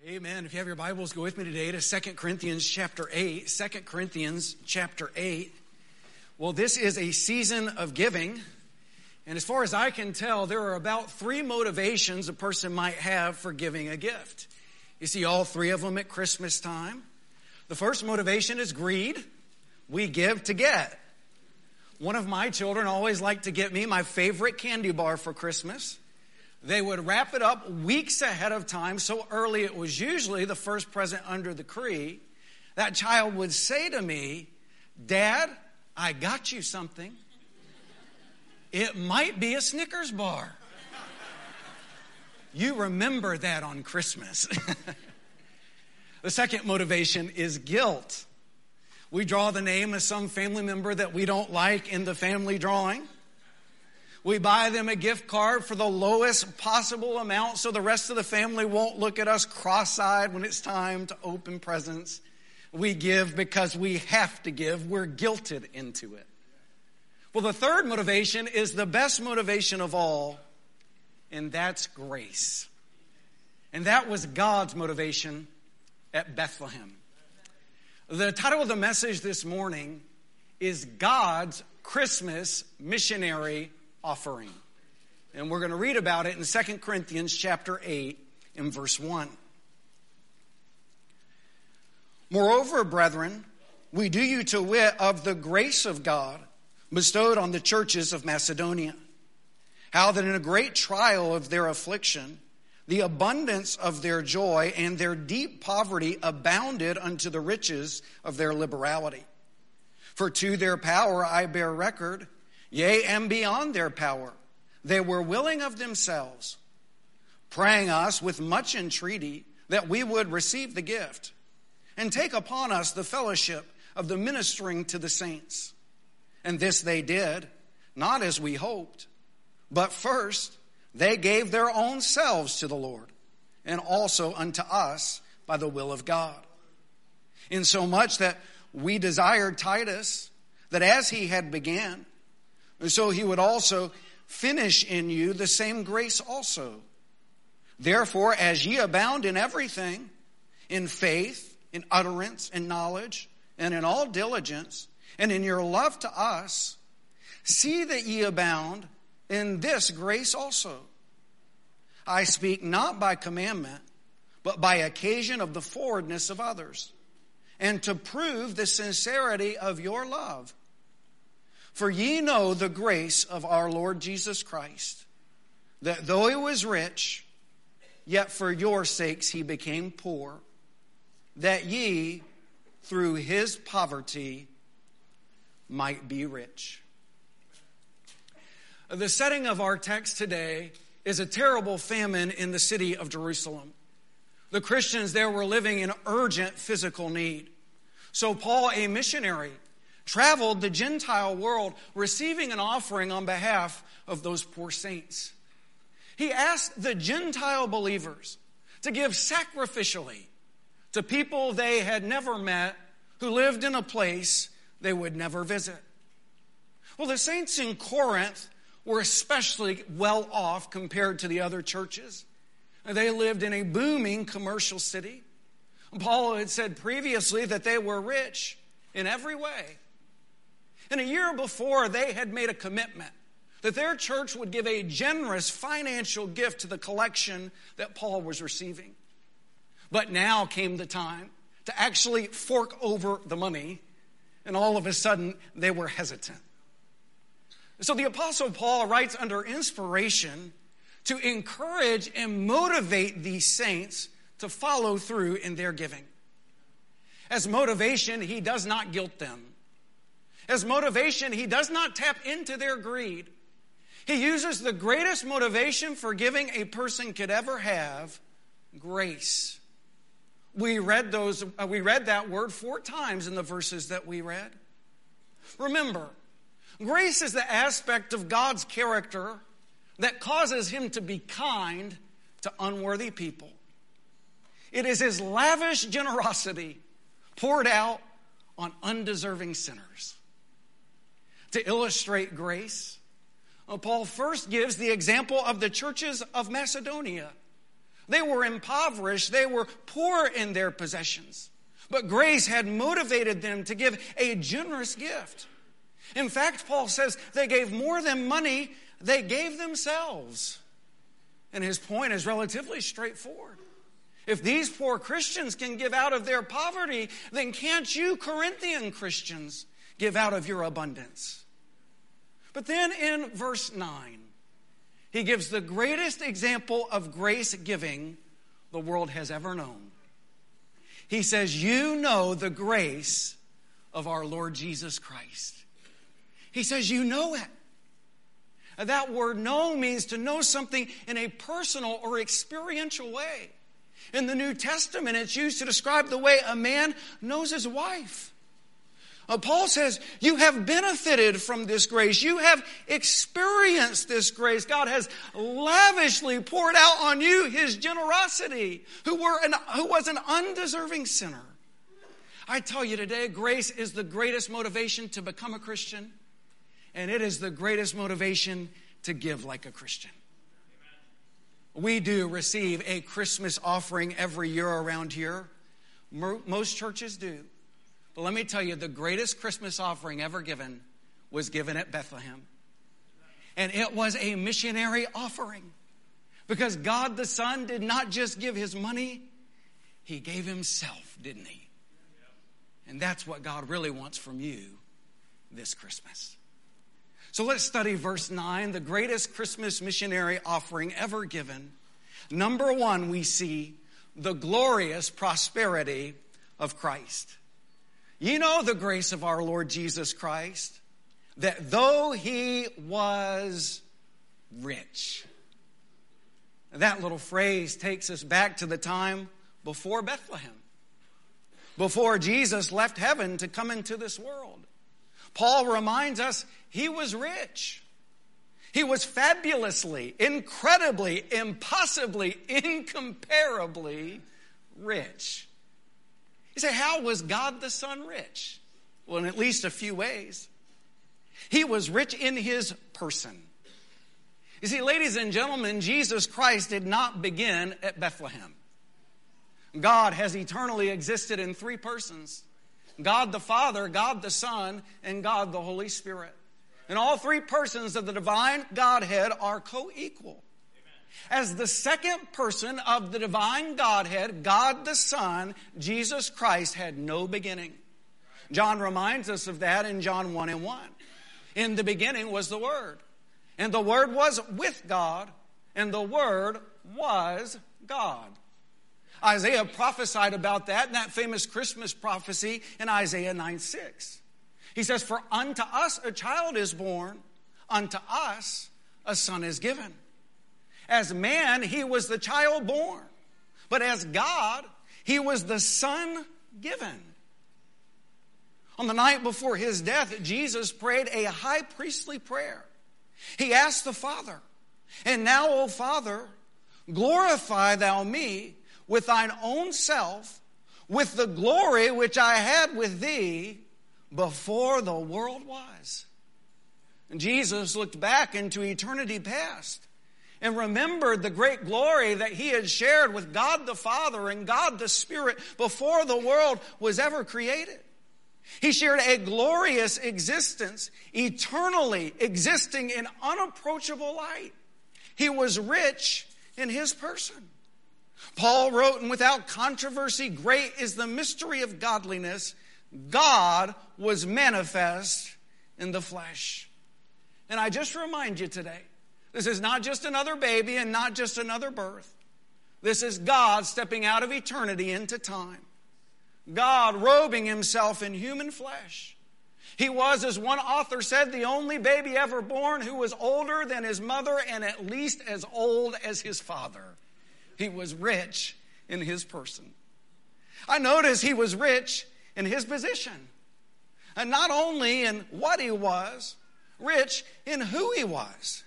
Amen. If you have your Bibles, go with me today to 2 Corinthians chapter 8. 2 Corinthians chapter 8. Well, this is a season of giving. And as far as I can tell, there are about 3 motivations a person might have for giving a gift. You see all 3 of them at Christmas time. The first motivation is greed. We give to get. One of my children always liked to get me my favorite candy bar for Christmas. They would wrap it up weeks ahead of time, so early it was usually the first present under the tree. That child would say to me, "Dad, I got you something. It might be a Snickers bar." You remember that on Christmas. The second motivation is guilt. We draw the name of some family member that we don't like in the family drawing. We buy them a gift card for the lowest possible amount so the rest of the family won't look at us cross-eyed when it's time to open presents. We give because we have to give. We're guilted into it. Well, the third motivation is the best motivation of all, and that's grace. And that was God's motivation at Bethlehem. The title of the message this morning is God's Christmas Missionary Offering. And we're going to read about it in 2 Corinthians chapter 8 in verse 1. Moreover, brethren, we do you to wit of the grace of God bestowed on the churches of Macedonia, how that in a great trial of their affliction, the abundance of their joy and their deep poverty abounded unto the riches of their liberality. For to their power I bear record, yea, and beyond their power, they were willing of themselves, praying us with much entreaty that we would receive the gift and take upon us the fellowship of the ministering to the saints. And this they did, not as we hoped, but first they gave their own selves to the Lord, and also unto us by the will of God. Insomuch that we desired Titus, that as he had began, so he would also finish in you the same grace also. Therefore, as ye abound in everything, in faith, in utterance, in knowledge, and in all diligence, and in your love to us, see that ye abound in this grace also. I speak not by commandment, but by occasion of the forwardness of others, and to prove the sincerity of your love. For ye know the grace of our Lord Jesus Christ, that though he was rich, yet for your sakes he became poor, that ye, through his poverty, might be rich. The setting of our text today is a terrible famine in the city of Jerusalem. The Christians there were living in urgent physical need. So Paul, a missionary, traveled the Gentile world, receiving an offering on behalf of those poor saints. He asked the Gentile believers to give sacrificially to people they had never met, who lived in a place they would never visit. Well, the saints in Corinth were especially well off compared to the other churches. They lived in a booming commercial city. Paul had said previously that they were rich in every way. And a year before, they had made a commitment that their church would give a generous financial gift to the collection that Paul was receiving. But now came the time to actually fork over the money, and all of a sudden, they were hesitant. So the Apostle Paul writes under inspiration to encourage and motivate these saints to follow through in their giving. As motivation, he does not guilt them. As motivation, he does not tap into their greed. He uses the greatest motivation for giving a person could ever have, grace. We read that word 4 times in the verses that we read. Remember, grace is the aspect of God's character that causes him to be kind to unworthy people. It is his lavish generosity poured out on undeserving sinners. To illustrate grace, Paul first gives the example of the churches of Macedonia. They were impoverished. They were poor in their possessions. But grace had motivated them to give a generous gift. In fact, Paul says they gave more than money, they gave themselves. And his point is relatively straightforward. If these poor Christians can give out of their poverty, then can't you, Corinthian Christians, give out of your abundance? But then in verse 9, he gives the greatest example of grace giving the world has ever known. He says, you know the grace of our Lord Jesus Christ. He says, you know it. That word know means to know something in a personal or experiential way. In the New Testament, it's used to describe the way a man knows his wife. Paul says, you have benefited from this grace. You have experienced this grace. God has lavishly poured out on you his generosity, who was an undeserving sinner. I tell you today, grace is the greatest motivation to become a Christian, and it is the greatest motivation to give like a Christian. We do receive a Christmas offering every year around here. Most churches do. But let me tell you, the greatest Christmas offering ever given was given at Bethlehem. And it was a missionary offering. Because God the Son did not just give his money, he gave himself, didn't he? And that's what God really wants from you this Christmas. So let's study verse 9, the greatest Christmas missionary offering ever given. Number one, we see the glorious prosperity of Christ. You know the grace of our Lord Jesus Christ, that though he was rich. That little phrase takes us back to the time before Bethlehem, before Jesus left heaven to come into this world. Paul reminds us he was rich. He was fabulously, incredibly, impossibly, incomparably rich. You say, how was God the Son rich? Well, in at least a few ways. He was rich in his person. You see, ladies and gentlemen, Jesus Christ did not begin at Bethlehem. God has eternally existed in three persons. God the Father, God the Son, and God the Holy Spirit. And all three persons of the divine Godhead are co-equal. As the second person of the divine Godhead, God the Son, Jesus Christ had no beginning. John reminds us of that in John 1:1. In the beginning was the Word, and the Word was with God, and the Word was God. Isaiah prophesied about that in that famous Christmas prophecy in Isaiah 9:6. He says, for unto us a child is born, unto us a son is given. As man, he was the child born. But as God, he was the son given. On the night before his death, Jesus prayed a high priestly prayer. He asked the Father, and now, O Father, glorify thou me with thine own self, with the glory which I had with thee before the world was. And Jesus looked back into eternity past and remembered the great glory that he had shared with God the Father and God the Spirit before the world was ever created. He shared a glorious existence, eternally existing in unapproachable light. He was rich in his person. Paul wrote, and without controversy, great is the mystery of godliness. God was manifest in the flesh. And I just remind you today, this is not just another baby and not just another birth. This is God stepping out of eternity into time. God robing himself in human flesh. He was, as one author said, the only baby ever born who was older than his mother and at least as old as his father. He was rich in his person. I notice he was rich in his position. And not only in what he was, rich in who he was.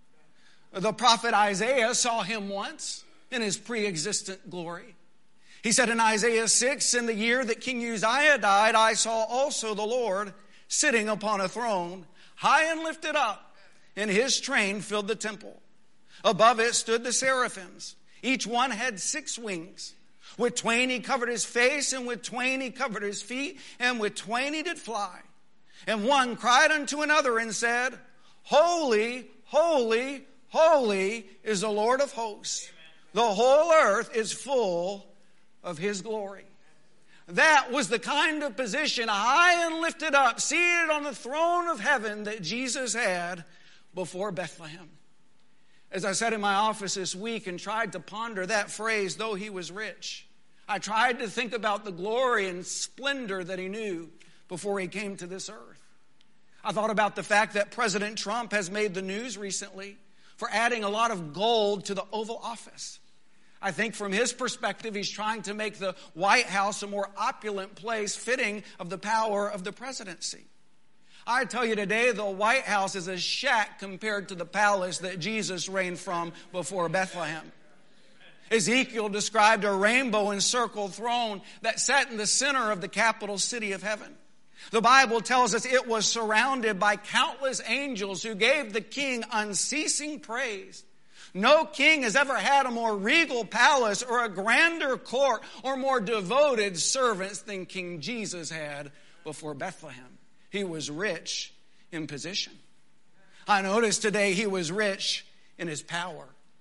The prophet Isaiah saw him once in his pre-existent glory. He said in Isaiah 6, in the year that King Uzziah died, I saw also the Lord sitting upon a throne, high and lifted up, and his train filled the temple. Above it stood the seraphims. Each one had 6 wings. With twain he covered his face, and with twain he covered his feet, and with twain he did fly. And one cried unto another and said, Holy, holy, holy is the Lord of hosts. The whole earth is full of his glory. That was the kind of position, high and lifted up, seated on the throne of heaven, that Jesus had before Bethlehem. As I sat in my office this week and tried to ponder that phrase, though he was rich, I tried to think about the glory and splendor that he knew before he came to this earth. I thought about the fact that President Trump has made the news recently for adding a lot of gold to the Oval Office. I think from his perspective, he's trying to make the White House a more opulent place fitting of the power of the presidency. I tell you today, the White House is a shack compared to the palace that Jesus reigned from before Bethlehem. Ezekiel described a rainbow-encircled throne that sat in the center of the capital city of heaven. The Bible tells us it was surrounded by countless angels who gave the king unceasing praise. No king has ever had a more regal palace or a grander court or more devoted servants than King Jesus had before Bethlehem. He was rich in position. I noticed today he was rich in his power.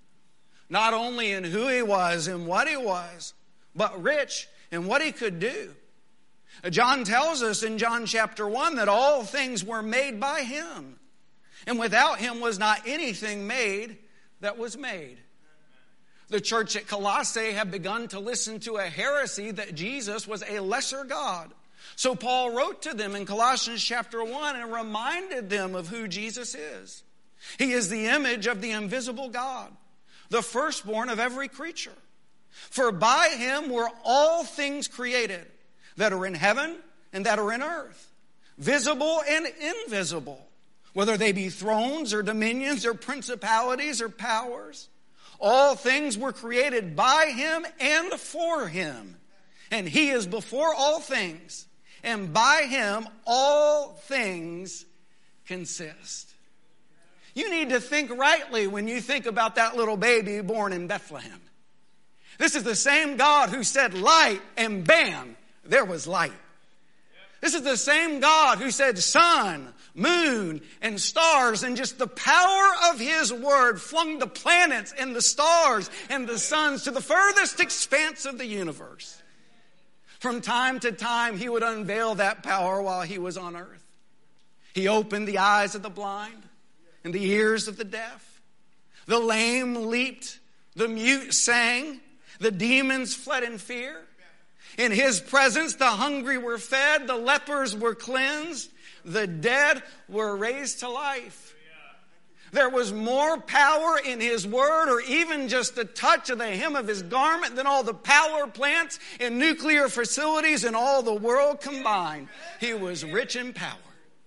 Not only in who he was and what he was, but rich in what he could do. John tells us in John chapter 1 that all things were made by him. And without him was not anything made that was made. The church at Colossae had begun to listen to a heresy that Jesus was a lesser God. So Paul wrote to them in Colossians chapter 1 and reminded them of who Jesus is. He is the image of the invisible God, the firstborn of every creature. For by him were all things created that are in heaven and that are in earth, visible and invisible, whether they be thrones or dominions or principalities or powers. All things were created by him and for him. And he is before all things, and by him all things consist. You need to think rightly when you think about that little baby born in Bethlehem. This is the same God who said light, and bam, there was light. This is the same God who said sun, moon, and stars, and just the power of his word flung the planets and the stars and the suns to the furthest expanse of the universe. From time to time, he would unveil that power while he was on earth. He opened the eyes of the blind and the ears of the deaf. The lame leaped, the mute sang, the demons fled in fear. In his presence, the hungry were fed, the lepers were cleansed, the dead were raised to life. There was more power in his word, or even just the touch of the hem of his garment, than all the power plants and nuclear facilities in all the world combined. He was rich in power.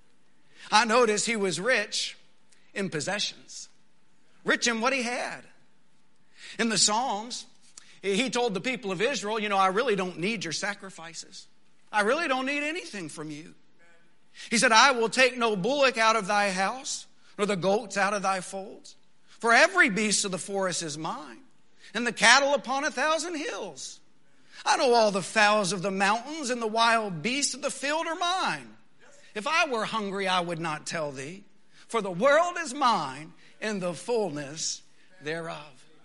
I noticed he was rich in possessions, rich in what he had. In the Psalms, he told the people of Israel, I really don't need your sacrifices. I really don't need anything from you. He said, I will take no bullock out of thy house, nor the goats out of thy folds. For every beast of the forest is mine, and the cattle upon 1,000 hills. I know all the fowls of the mountains, and the wild beasts of the field are mine. If I were hungry, I would not tell thee, for the world is mine, and the fullness thereof.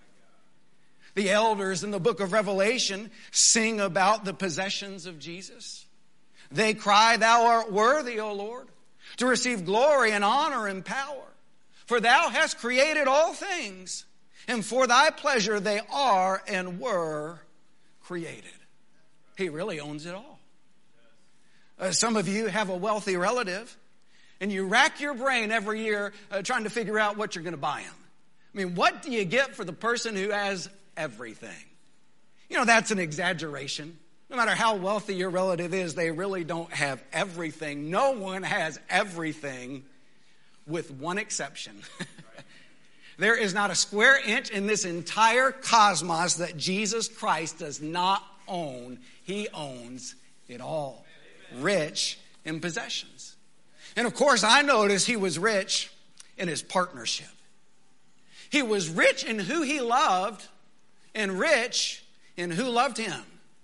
The elders in the book of Revelation sing about the possessions of Jesus. They cry, thou art worthy, O Lord, to receive glory and honor and power. For thou hast created all things, and for thy pleasure they are and were created. He really owns it all. Some of you have a wealthy relative, and you rack your brain every year trying to figure out what you're going to buy him. What do you get for the person who has everything? That's an exaggeration. No matter how wealthy your relative is, they really don't have everything. No one has everything, with one exception. There is not a square inch in this entire cosmos that Jesus Christ does not own. He owns it all. Rich in possessions. And of course, I noticed he was rich in his partnership. He was rich in who he loved and rich in who loved him.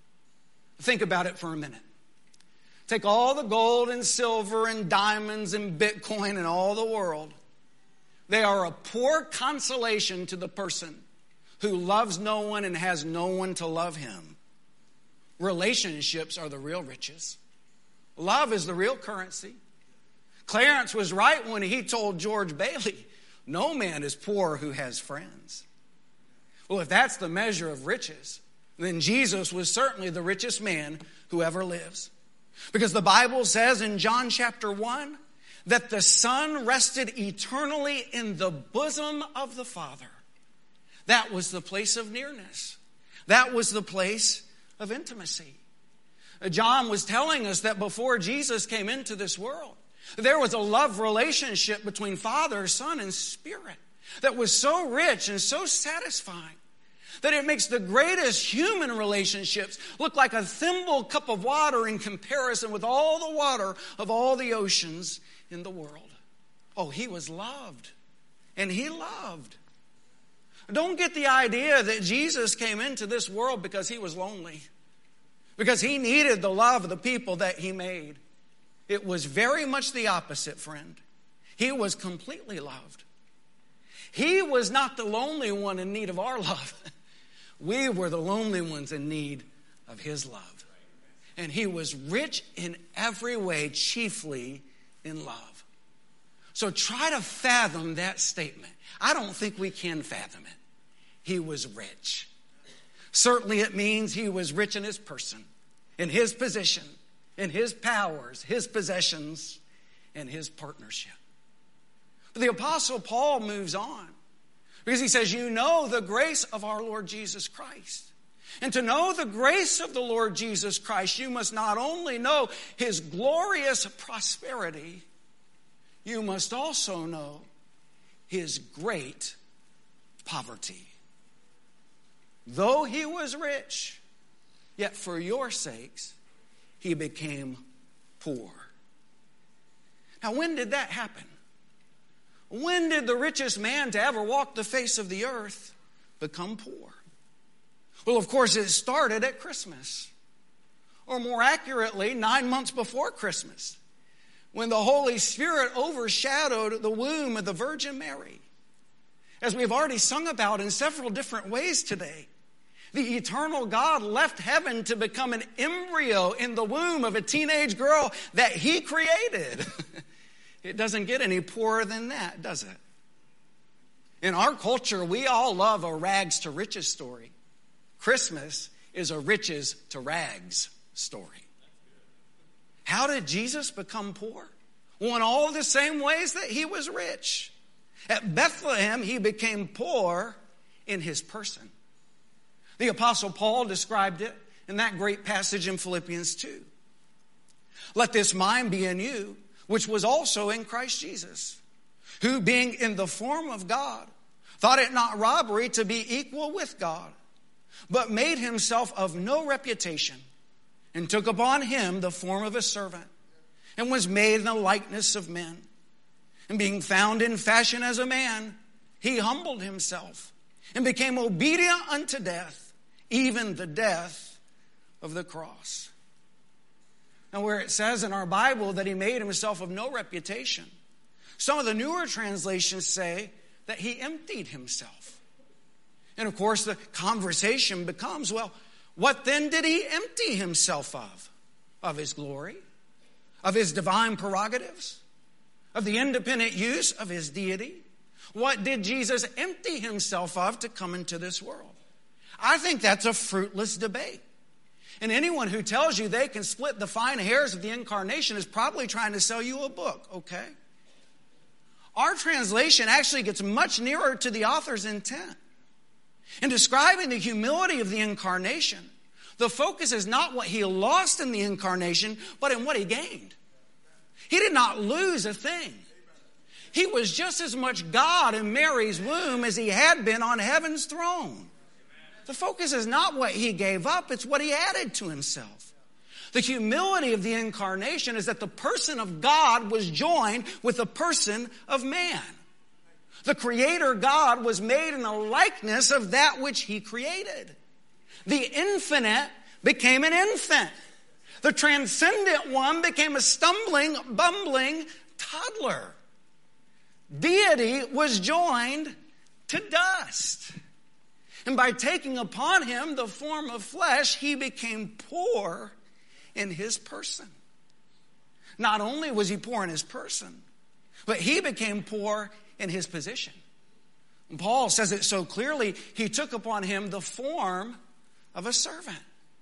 Think about it for a minute. Take all the gold and silver and diamonds and Bitcoin and all the world. They are a poor consolation to the person who loves no one and has no one to love him. Relationships are the real riches. Love is the real currency. Clarence was right when he told George Bailey, no man is poor who has friends. Well, if that's the measure of riches, then Jesus was certainly the richest man who ever lives. Because the Bible says in John chapter 1 that the Son rested eternally in the bosom of the Father. That was the place of nearness. That was the place of intimacy. John was telling us that before Jesus came into this world, there was a love relationship between Father, Son, and Spirit that was so rich and so satisfying that it makes the greatest human relationships look like a thimble cup of water in comparison with all the water of all the oceans in the world. Oh, he was loved, and he loved. Don't get the idea that Jesus came into this world because he was lonely, because he needed the love of the people that he made. It was very much the opposite, friend. He was completely loved. He was not the lonely one in need of our love. We were the lonely ones in need of his love. And he was rich in every way, chiefly in love. So try to fathom that statement. I don't think we can fathom it. He was rich. Certainly it means he was rich in his person, in his position, in his powers, his possessions, and his partnership. But the Apostle Paul moves on because he says, you know the grace of our Lord Jesus Christ. And to know the grace of the Lord Jesus Christ, you must not only know his glorious prosperity, you must also know his great poverty. Though he was rich, yet for your sakes, he became poor. Now, when did that happen? When did the richest man to ever walk the face of the earth become poor? Well, of course, it started at Christmas. Or more accurately, 9 months before Christmas, when the Holy Spirit overshadowed the womb of the Virgin Mary. As we've already sung about in several different ways today, the eternal God left heaven to become an embryo in the womb of a teenage girl that he created. It doesn't get any poorer than that, does it? In our culture, we all love a rags to riches story. Christmas is a riches to rags story. How did Jesus become poor? Well, in all the same ways that he was rich. At Bethlehem, he became poor in his person. The Apostle Paul described it in that great passage in Philippians 2. Let this mind be in you, which was also in Christ Jesus, who being in the form of God, thought it not robbery to be equal with God, but made himself of no reputation, and took upon him the form of a servant, and was made in the likeness of men. And being found in fashion as a man, he humbled himself, and became obedient unto death, even the death of the cross. Now, where it says in our Bible that he made himself of no reputation, some of the newer translations say that he emptied himself. And of course, the conversation becomes, well, what then did he empty himself of? Of his glory? Of his divine prerogatives? Of the independent use of his deity? What did Jesus empty himself of to come into this world? I think that's a fruitless debate. And anyone who tells you they can split the fine hairs of the incarnation is probably trying to sell you a book, okay? Our translation actually gets much nearer to the author's intent. In describing the humility of the incarnation, the focus is not what he lost in the incarnation, but in what he gained. He did not lose a thing. He was just as much God in Mary's womb as he had been on heaven's throne. The focus is not what he gave up, it's what he added to himself. The humility of the incarnation is that the person of God was joined with the person of man. The Creator God was made in the likeness of that which He created. The infinite became an infant. The transcendent one became a stumbling, bumbling toddler. Deity was joined to dust. And by taking upon Him the form of flesh, He became poor in His person. Not only was He poor in His person, but He became poor in His position. And Paul says it so clearly, He took upon Him the form of a servant.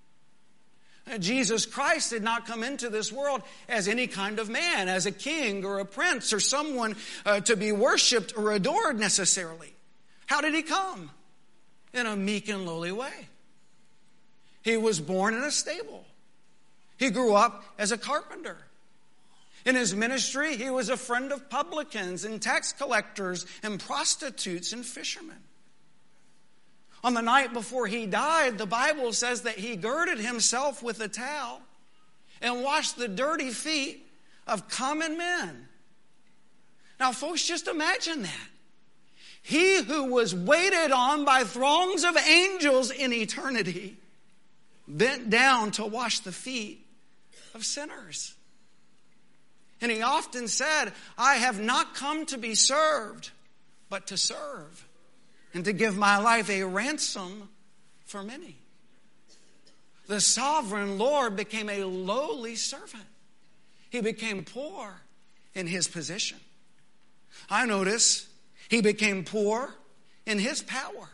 Jesus Christ did not come into this world as any kind of man, as a king or a prince or someone to be worshiped or adored necessarily. How did He come? In a meek and lowly way. He was born in a stable. He grew up as a carpenter. In His ministry, He was a friend of publicans and tax collectors and prostitutes and fishermen. On the night before He died, the Bible says that He girded Himself with a towel and washed the dirty feet of common men. Now, folks, just imagine that. He who was waited on by throngs of angels in eternity bent down to wash the feet of sinners. And He often said, I have not come to be served, but to serve, and to give my life a ransom for many. The sovereign Lord became a lowly servant. He became poor in His position. I notice He became poor in His power.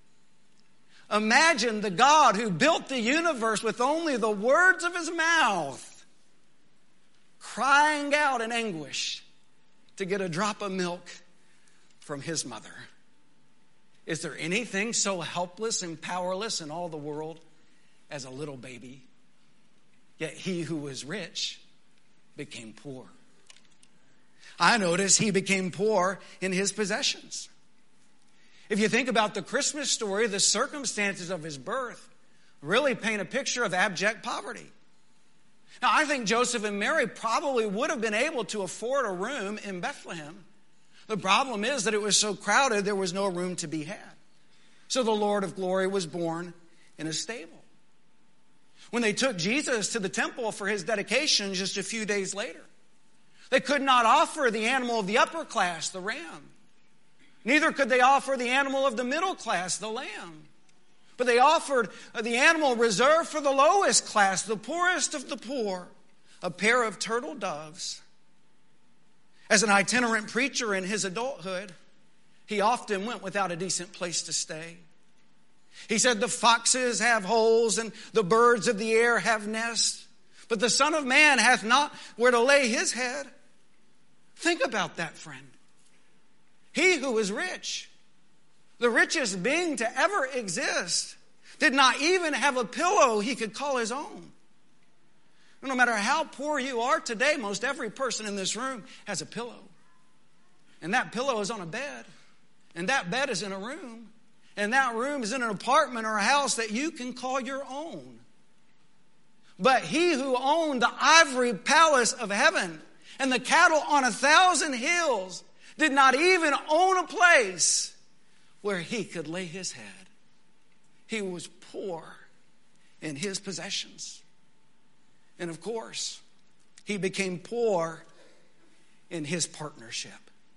Imagine the God who built the universe with only the words of His mouth, crying out in anguish to get a drop of milk from His mother. Is there anything so helpless and powerless in all the world as a little baby? Yet He who was rich became poor. I notice He became poor in His possessions. If you think about the Christmas story, the circumstances of His birth really paint a picture of abject poverty. Now, I think Joseph and Mary probably would have been able to afford a room in Bethlehem. The problem is that it was so crowded, there was no room to be had. So the Lord of glory was born in a stable. When they took Jesus to the temple for His dedication just a few days later, they could not offer the animal of the upper class, the ram. Neither could they offer the animal of the middle class, the lamb. But they offered the animal reserved for the lowest class, the poorest of the poor, a pair of turtle doves. As an itinerant preacher in his adulthood, he often went without a decent place to stay. He said, the foxes have holes and the birds of the air have nests, but the Son of Man hath not where to lay His head. Think about that, friend. He who is rich, the richest being to ever exist, did not even have a pillow He could call His own. No matter how poor you are today, most every person in this room has a pillow. And that pillow is on a bed. And that bed is in a room. And that room is in an apartment or a house that you can call your own. But He who owned the ivory palace of heaven and the cattle on 1,000 hills did not even own a place where He could lay His head. He was poor in His possessions. And of course, He became poor in His partnership.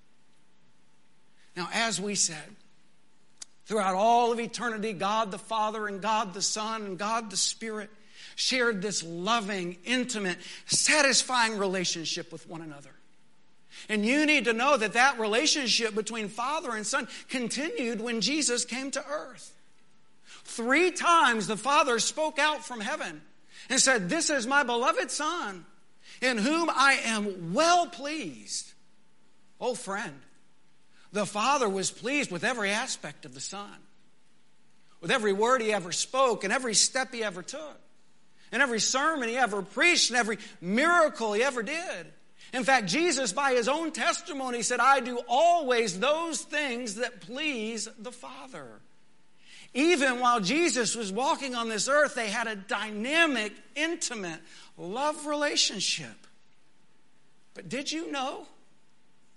Now, as we said, throughout all of eternity, God the Father and God the Son and God the Spirit shared this loving, intimate, satisfying relationship with one another. And you need to know that that relationship between Father and Son continued when Jesus came to earth. 3 times the Father spoke out from heaven and said, this is my beloved Son, in whom I am well pleased. Oh, friend, the Father was pleased with every aspect of the Son, with every word He ever spoke and every step He ever took, and every sermon He ever preached and every miracle He ever did. In fact, Jesus, by His own testimony, said, I do always those things that please the Father. Even while Jesus was walking on this earth, they had a dynamic, intimate love relationship. But did you know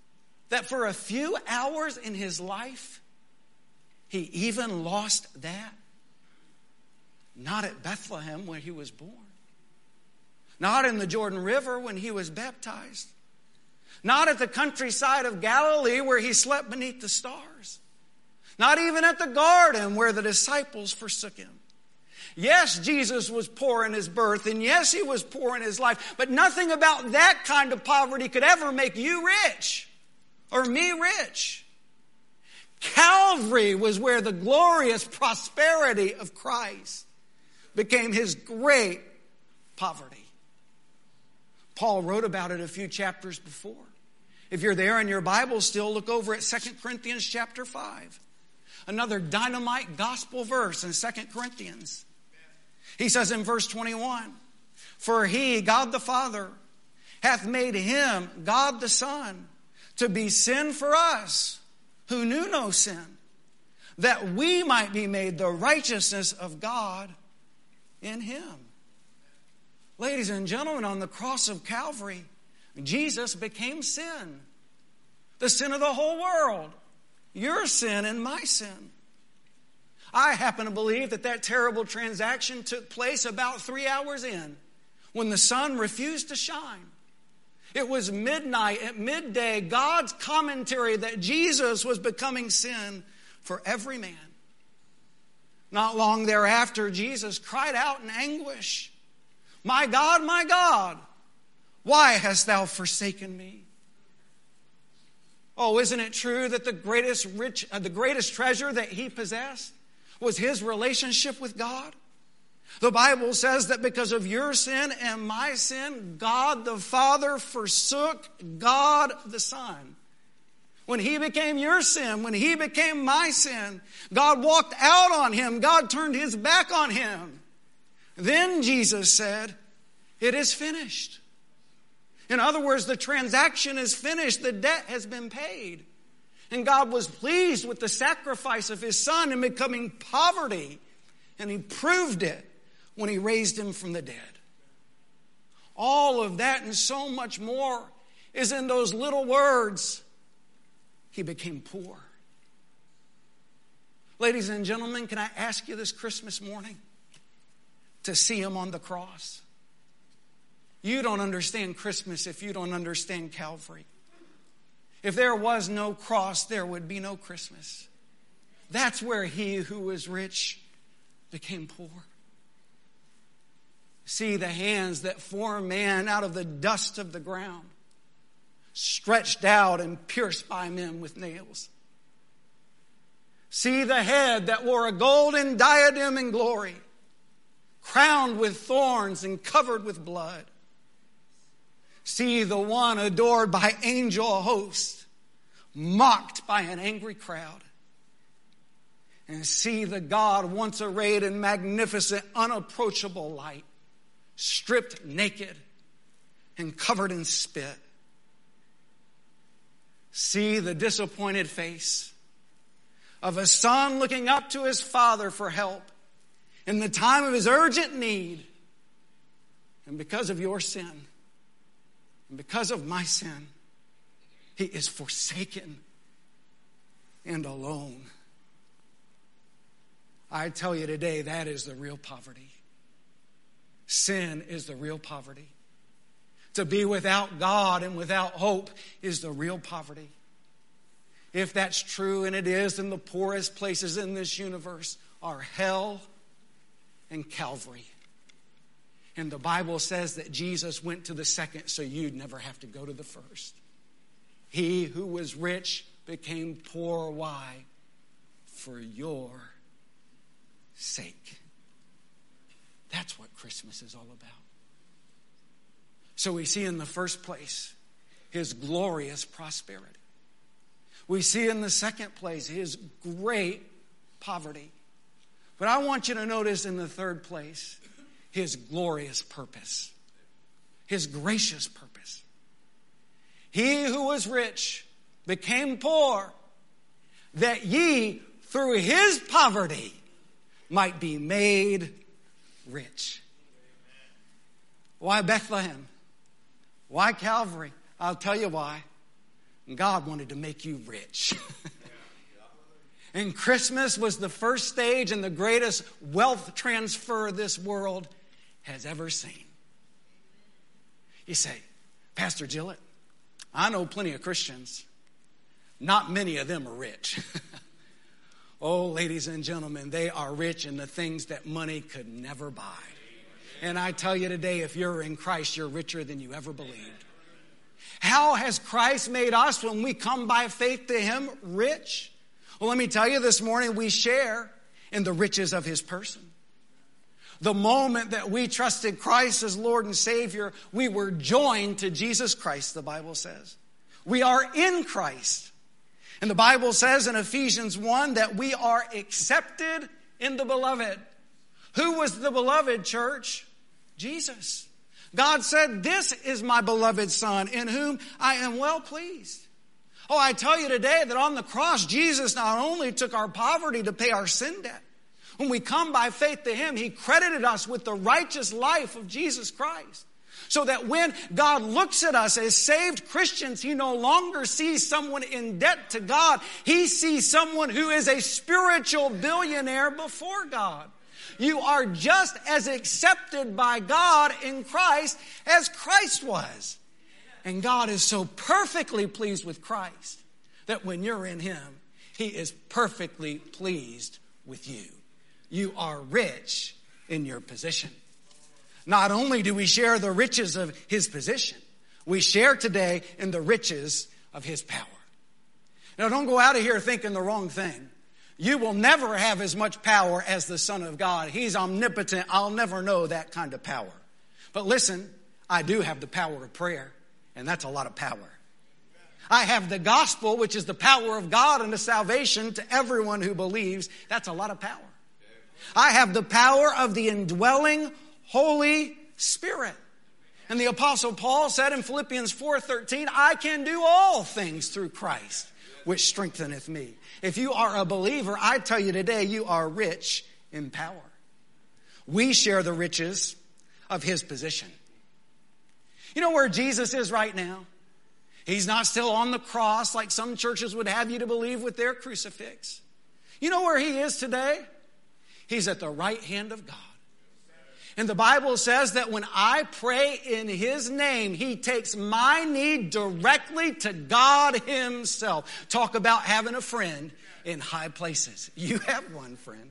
that for a few hours in his life, he even lost that? Not at Bethlehem when he was born. Not in the Jordan River when he was baptized. Not at the countryside of Galilee where he slept beneath the stars. Not even at the garden where the disciples forsook him. Yes, Jesus was poor in his birth, and yes, he was poor in his life, but nothing about that kind of poverty could ever make you rich or me rich. Calvary was where the glorious prosperity of Christ became his great poverty. Paul wrote about it a few chapters before. If you're there in your Bible still, look over at 2 Corinthians chapter 5. Another dynamite gospel verse in 2 Corinthians. He says in verse 21, "For he, God the Father, hath made him, God the Son, to be sin for us, who knew no sin, that we might be made the righteousness of God in him." Ladies and gentlemen, on the cross of Calvary, Jesus became sin. The sin of the whole world. Your sin and my sin. I happen to believe that terrible transaction took place about 3 hours in, when the sun refused to shine. It was midnight. At midday, God's commentary that Jesus was becoming sin for every man. Not long thereafter, Jesus cried out in anguish, my God, why hast thou forsaken me?" Oh, isn't it true that the greatest treasure that he possessed was his relationship with God? The Bible says that because of your sin and my sin, God the Father forsook God the Son. When he became your sin, when he became my sin, God walked out on him. God turned his back on him. Then Jesus said, "It is finished." In other words, the transaction is finished. The debt has been paid. And God was pleased with the sacrifice of his Son in becoming poverty. And he proved it when he raised him from the dead. All of that and so much more is in those little words. He became poor. Ladies and gentlemen, can I ask you this Christmas morning to see him on the cross? You don't understand Christmas if you don't understand Calvary. If there was no cross, there would be no Christmas. That's where he who was rich became poor. See the hands that form man out of the dust of the ground, stretched out and pierced by men with nails. See the head that wore a golden diadem in glory, crowned with thorns and covered with blood. See the one adored by angel hosts, mocked by an angry crowd. And see the God once arrayed in magnificent, unapproachable light, stripped naked and covered in spit. See the disappointed face of a son looking up to his father for help in the time of his urgent need. And because of your sin, and because of my sin, he is forsaken and alone. I tell you today, that is the real poverty. Sin is the real poverty. To be without God and without hope is the real poverty. If that's true, and it is, then the poorest places in this universe are hell and Calvary. And the Bible says that Jesus went to the second so you'd never have to go to the first. He who was rich became poor. Why? For your sake. That's what Christmas is all about. So we see in the first place his glorious prosperity. We see in the second place his great poverty. But I want you to notice in the third place his glorious purpose, his gracious purpose. He who was rich became poor, that ye through his poverty might be made rich. Why Bethlehem? Why Calvary? I'll tell you why. And God wanted to make you rich. And Christmas was the first stage and the greatest wealth transfer this world has ever seen. You say, Pastor Gillett, I know plenty of Christians. Not many of them are rich. Oh, ladies and gentlemen, they are rich in the things that money could never buy. And I tell you today, if you're in Christ, you're richer than you ever believed. How has Christ made us, when we come by faith to Him, rich? Well, let me tell you this morning, we share in the riches of His person. The moment that we trusted Christ as Lord and Savior, we were joined to Jesus Christ, the Bible says. We are in Christ. And the Bible says in Ephesians 1 that we are accepted in the beloved. Who was the beloved, church? Jesus. God said, this is my beloved Son, in whom I am well pleased. Oh, I tell you today that on the cross, Jesus not only took our poverty to pay our sin debt. When we come by faith to Him, He credited us with the righteous life of Jesus Christ. So that when God looks at us as saved Christians, He no longer sees someone in debt to God. He sees someone who is a spiritual billionaire before God. You are just as accepted by God in Christ as Christ was. And God is so perfectly pleased with Christ that when you're in Him, He is perfectly pleased with you. You are rich in your position. Not only do we share the riches of His position, we share today in the riches of His power. Now, don't go out of here thinking the wrong thing. You will never have as much power as the Son of God. He's omnipotent. I'll never know that kind of power. But listen, I do have the power of prayer, and that's a lot of power. I have the gospel, which is the power of God and the salvation to everyone who believes. That's a lot of power. I have the power of the indwelling Holy Spirit. And the Apostle Paul said in Philippians 4:13, I can do all things through Christ, which strengtheneth me. If you are a believer, I tell you today, you are rich in power. We share the riches of His position. You know where Jesus is right now? He's not still on the cross like some churches would have you to believe with their crucifix. You know where He is today? He's at the right hand of God. And the Bible says that when I pray in His name, He takes my need directly to God Himself. Talk about having a friend in high places. You have one friend.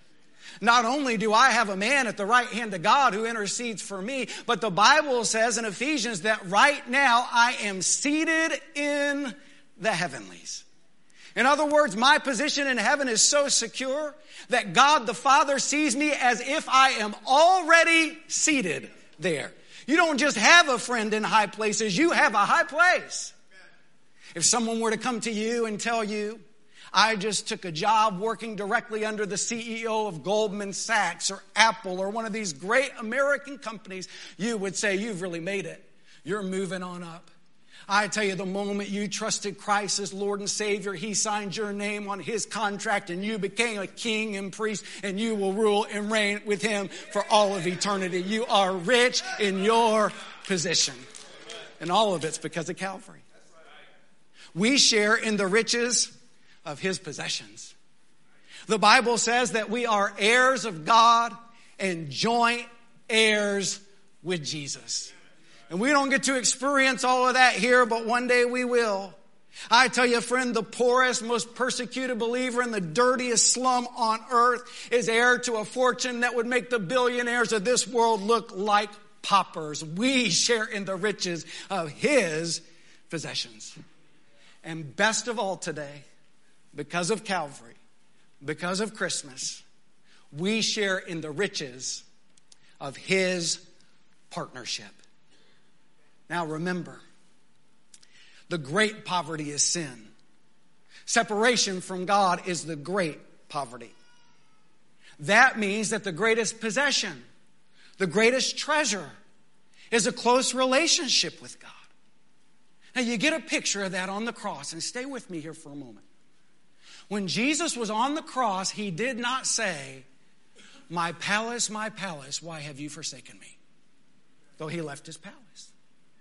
Not only do I have a man at the right hand of God who intercedes for me, but the Bible says in Ephesians that right now I am seated in the heavenlies. In other words, my position in heaven is so secure that God the Father sees me as if I am already seated there. You don't just have a friend in high places, you have a high place. If someone were to come to you and tell you, I just took a job working directly under the CEO of Goldman Sachs or Apple or one of these great American companies, you would say, you've really made it. You're moving on up. I tell you, the moment you trusted Christ as Lord and Savior, He signed your name on His contract and you became a king and priest and you will rule and reign with Him for all of eternity. You are rich in your position. And all of it's because of Calvary. We share in the riches of His possessions. The Bible says that we are heirs of God and joint heirs with Jesus. And we don't get to experience all of that here, but one day we will. I tell you, friend, the poorest, most persecuted believer in the dirtiest slum on earth is heir to a fortune that would make the billionaires of this world look like paupers. We share in the riches of His possessions. And best of all today, because of Calvary, because of Christmas, we share in the riches of His partnership. Now remember, the great poverty is sin. Separation from God is the great poverty. That means that the greatest possession, the greatest treasure, is a close relationship with God. Now you get a picture of that on the cross, and stay with me here for a moment. When Jesus was on the cross, He did not say, my palace, why have you forsaken me? Though He left His palace.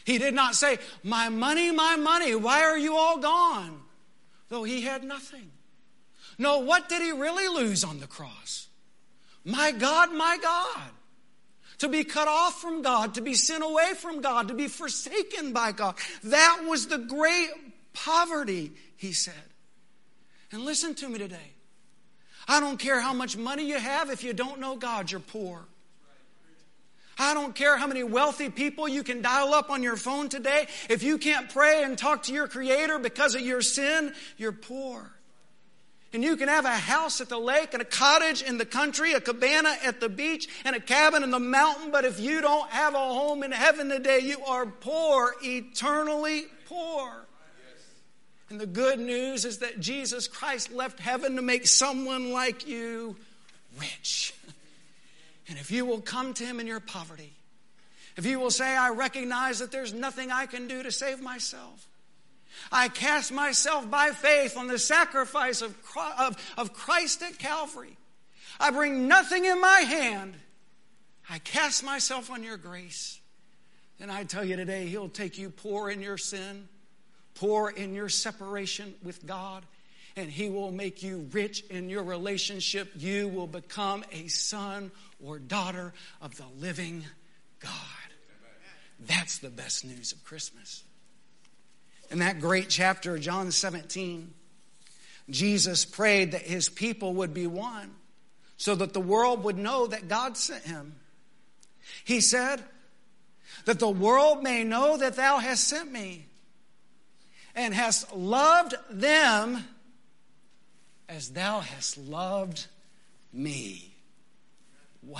He did not say, my money, why are you all gone? Though he had nothing. No, what did he really lose on the cross? My God, to be cut off from God, to be sent away from God, to be forsaken by God. That was the great poverty, he said. And listen to me today. I don't care how much money you have, if you don't know God, you're poor. I don't care how many wealthy people you can dial up on your phone today. If you can't pray and talk to your Creator because of your sin, you're poor. And you can have a house at the lake and a cottage in the country, a cabana at the beach and a cabin in the mountain. But if you don't have a home in heaven today, you are poor, eternally poor. And the good news is that Jesus Christ left heaven to make someone like you rich. And if you will come to Him in your poverty, if you will say, I recognize that there's nothing I can do to save myself. I cast myself by faith on the sacrifice of Christ at Calvary. I bring nothing in my hand. I cast myself on your grace. Then I tell you today, He'll take you poor in your sin, poor in your separation with God, and He will make you rich in your relationship. You will become a son or daughter of the living God. That's the best news of Christmas. In that great chapter, John 17, Jesus prayed that His people would be one so that the world would know that God sent Him. He said, that the world may know that Thou hast sent me and hast loved them as Thou hast loved me. Wow.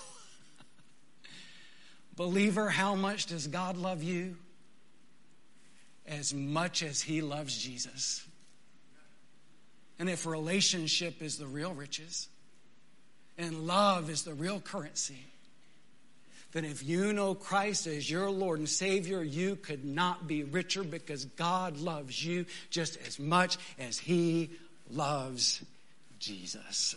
Believer, how much does God love you? As much as He loves Jesus. And if relationship is the real riches and love is the real currency, then if you know Christ as your Lord and Savior, you could not be richer, because God loves you just as much as He loves Jesus.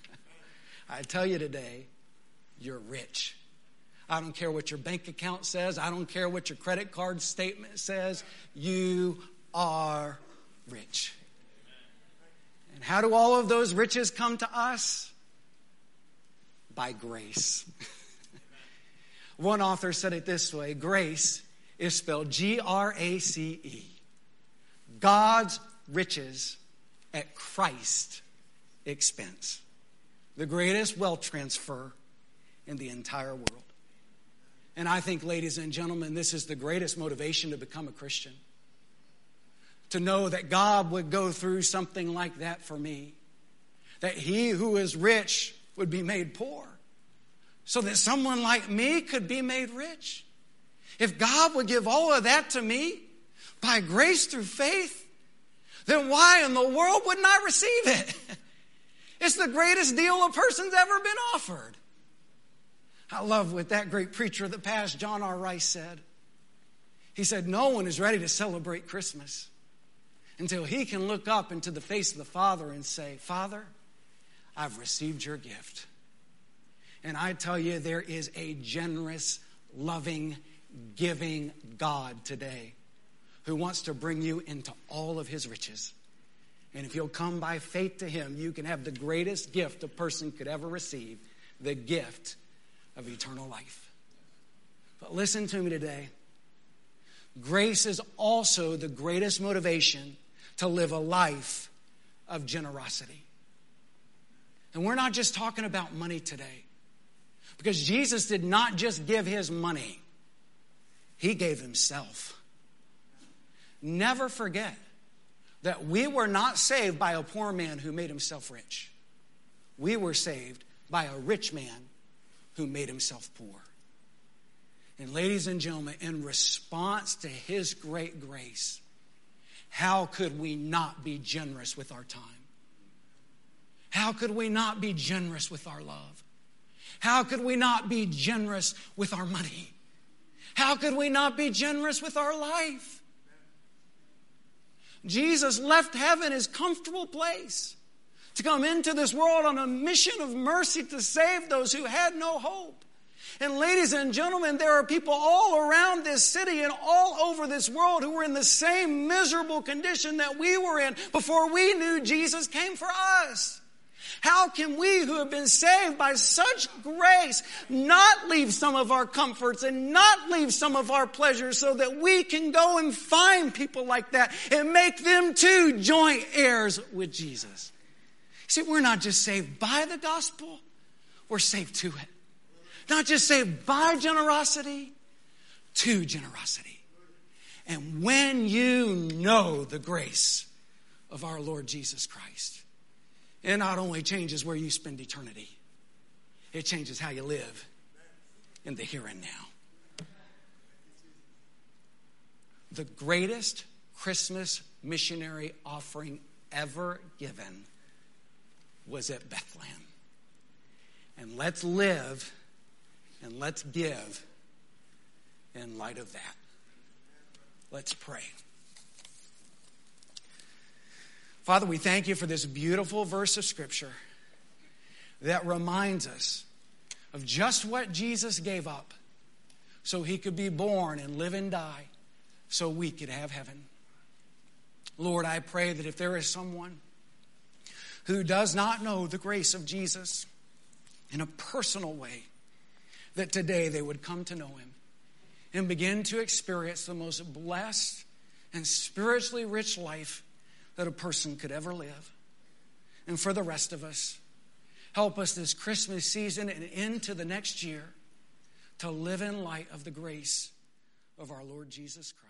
I tell you today, you're rich. I don't care what your bank account says. I don't care what your credit card statement says. You are rich. And how do all of those riches come to us? By grace. One author said it this way: grace is spelled G-R-A-C-E. God's riches at Christ's expense. The greatest wealth transfer in the entire world. And I think, ladies and gentlemen, this is the greatest motivation to become a Christian. To know that God would go through something like that for me. That He who is rich would be made poor. So that someone like me could be made rich. If God would give all of that to me by grace through faith, then why in the world wouldn't I receive it? It's the greatest deal a person's ever been offered. I love what that great preacher of the past, John R. Rice, said. He said, no one is ready to celebrate Christmas until he can look up into the face of the Father and say, Father, I've received your gift. And I tell you, there is a generous, loving, giving God today who wants to bring you into all of His riches. And if you'll come by faith to Him, you can have the greatest gift a person could ever receive, the gift of eternal life. But listen to me today. Grace is also the greatest motivation to live a life of generosity. And we're not just talking about money today. Because Jesus did not just give His money. He gave Himself. Never forget that we were not saved by a poor man who made himself rich. We were saved by a rich man who made himself poor. And ladies and gentlemen, in response to His great grace, how could we not be generous with our time? How could we not be generous with our love? How could we not be generous with our money? How could we not be generous with our life? Jesus left heaven, His comfortable place, to come into this world on a mission of mercy to save those who had no hope. And ladies and gentlemen, there are people all around this city and all over this world who were in the same miserable condition that we were in before we knew Jesus came for us. How can we who have been saved by such grace not leave some of our comforts and not leave some of our pleasures so that we can go and find people like that and make them too joint heirs with Jesus? See, we're not just saved by the gospel, we're saved to it. Not just saved by generosity, to generosity. And when you know the grace of our Lord Jesus Christ, it not only changes where you spend eternity, it changes how you live in the here and now. The greatest Christmas missionary offering ever given was at Bethlehem. And let's live and let's give in light of that. Let's pray. Father, we thank you for this beautiful verse of Scripture that reminds us of just what Jesus gave up so he could be born and live and die so we could have heaven. Lord, I pray that if there is someone who does not know the grace of Jesus in a personal way, that today they would come to know him and begin to experience the most blessed and spiritually rich life that a person could ever live. And for the rest of us, help us this Christmas season and into the next year to live in light of the grace of our Lord Jesus Christ.